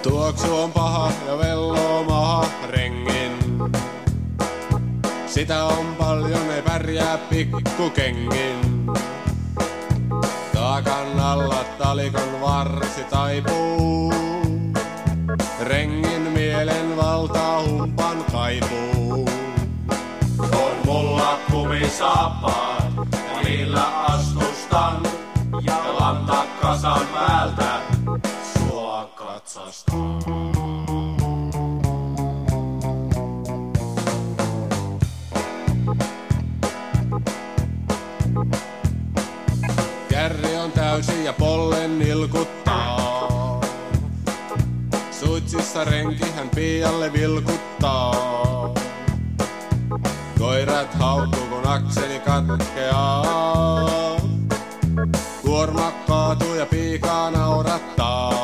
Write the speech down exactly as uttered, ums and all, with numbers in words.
Tuoksu on paha ja velloo maha rengin. Sitä on paljon, ei pärjää pikkukengin. Taakan alla talikon varsi taipuu. Rengin mielen valtaa humpan kaipuu. On mulla kumisaappaat ja niillä astustan. Ja lantakasan päältä sua katsastan. Kärri on täysi ja pollen nilkuttaa. Suitsissa renki hän piialle vilkuttaa. Koirat haukkuu kun akseli katkeaa. Kuorma kaatuu ja piikaa naurattaa.